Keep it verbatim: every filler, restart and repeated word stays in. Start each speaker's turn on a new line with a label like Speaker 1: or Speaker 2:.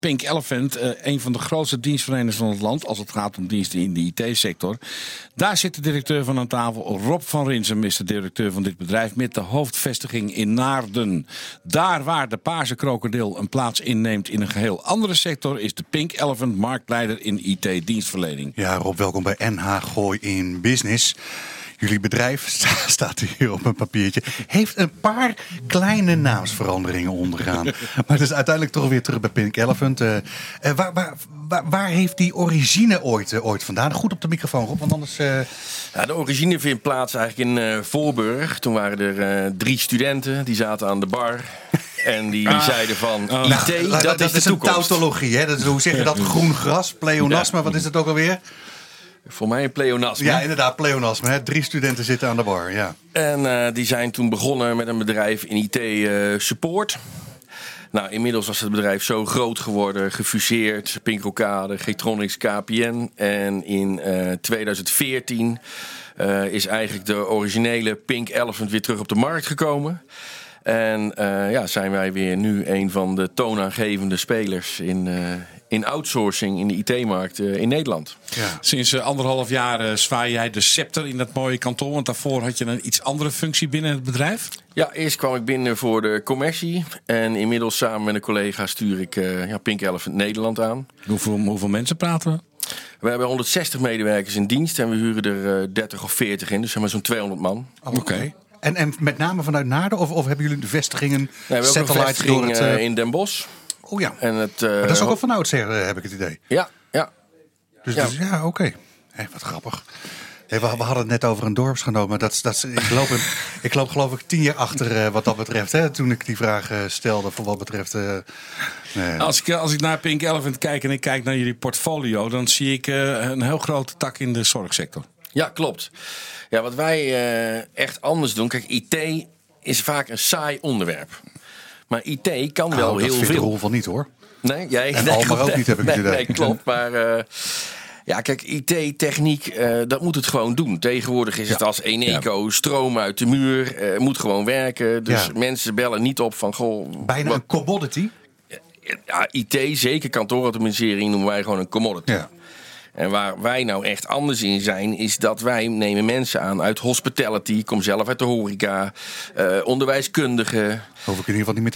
Speaker 1: Pink Elephant, uh, een van de grootste dienstverleners van het land, als het gaat om diensten in de I T-sector. Daar zit de directeur van aan tafel. Rob van Rinsum is de directeur van dit bedrijf met de hoofdvestiging in Naarden. Daar waar de paarse krokodil een plaats inneemt in een geheel andere sector, is de Pink Elephant marktleider in I T-dienstverlening.
Speaker 2: Ja, Rob, welkom bij N H Gooi in Business. Jullie bedrijf, staat hier op een papiertje, heeft een paar kleine naamsveranderingen ondergaan. Maar het is uiteindelijk toch weer terug bij Pink Elephant. Uh, uh, waar, waar, waar, waar heeft die origine ooit, uh, ooit vandaan? Goed op de microfoon, Rob, want anders... Uh...
Speaker 3: Ja, de origine vindt plaats eigenlijk in uh, Voorburg. Toen waren er uh, drie studenten, die zaten aan de bar. En die ah. zeiden van, oh. I T, nou, dat, dat is de
Speaker 2: is
Speaker 3: toekomst.
Speaker 2: Een tautologie, hè? Dat is, hoe zeg je dat? Groen gras, pleonasme, ja. Wat is het ook alweer?
Speaker 3: Voor mij een pleonasme.
Speaker 2: Ja, inderdaad, pleonasme. Hè? Drie studenten zitten aan de bar, ja.
Speaker 3: En uh, die zijn toen begonnen met een bedrijf in I T uh, support. Nou, inmiddels was het bedrijf zo groot geworden, gefuseerd. Pink Rocade, Getronics, K P N. En in uh, tweeduizend veertien uh, is eigenlijk de originele Pink Elephant weer terug op de markt gekomen. En uh, ja, zijn wij weer nu een van de toonaangevende spelers in, uh, in outsourcing in de I T-markt uh, in Nederland.
Speaker 1: Ja. Sinds uh, anderhalf jaar uh, zwaai jij de scepter in dat mooie kantoor. Want daarvoor had je een iets andere functie binnen het bedrijf.
Speaker 3: Ja, eerst kwam ik binnen voor de commercie. En inmiddels samen met een collega stuur ik uh, ja, Pink Elephant Nederland aan.
Speaker 1: Hoeveel, hoeveel mensen praten we?
Speaker 3: We hebben honderdzestig medewerkers in dienst. En we huren er uh, dertig of veertig in. Dus zeg maar zo'n tweehonderd man.
Speaker 2: Oh, Oké. Okay. En, en met name vanuit Naarden? Of, of hebben jullie de vestigingen,
Speaker 3: nee, we hebben
Speaker 2: satellites
Speaker 3: ook een vestiging
Speaker 2: door het... Uh...
Speaker 3: in Den Bosch.
Speaker 2: Oh ja,
Speaker 3: en het, uh,
Speaker 2: maar dat is ook al van oudsher, heb ik het idee.
Speaker 3: Ja, ja.
Speaker 2: Dus
Speaker 3: ja,
Speaker 2: dus, ja oké. Okay. Hey, wat grappig. Hey, we, we hadden het net over een dorpsgenoot, maar dat, dat, ik, loop een, ik loop geloof ik tien jaar achter uh, wat dat betreft. Hè, toen ik die vraag uh, stelde voor wat betreft... Uh, nee.
Speaker 1: als, ik, als ik naar Pink Elephant kijk en ik kijk naar jullie portfolio, dan zie ik uh, een heel grote tak in de zorgsector.
Speaker 3: Ja, klopt. Ja, wat wij uh, echt anders doen... Kijk, I T is vaak een saai onderwerp. Maar I T kan wel
Speaker 2: oh,
Speaker 3: heel veel.
Speaker 2: Dat vindt Roel van niet, hoor.
Speaker 3: Nee, jij...
Speaker 2: En
Speaker 3: nee,
Speaker 2: Almar ook niet, heb ik het
Speaker 3: nee,
Speaker 2: idee.
Speaker 3: nee, klopt. Maar uh, ja, kijk, I T, techniek, uh, dat moet het gewoon doen. Tegenwoordig is ja. het als Eneco, ja. stroom uit de muur. Uh, moet gewoon werken. Dus ja. mensen bellen niet op van... Goh,
Speaker 2: bijna wat, een commodity?
Speaker 3: Ja, I T, zeker kantoorautomatisering noemen wij gewoon een commodity. Ja. En waar wij nou echt anders in zijn, is dat wij nemen mensen aan uit hospitality. Ik kom zelf uit de horeca, uh, onderwijskundigen.
Speaker 2: Hoef ik in ieder geval niet meer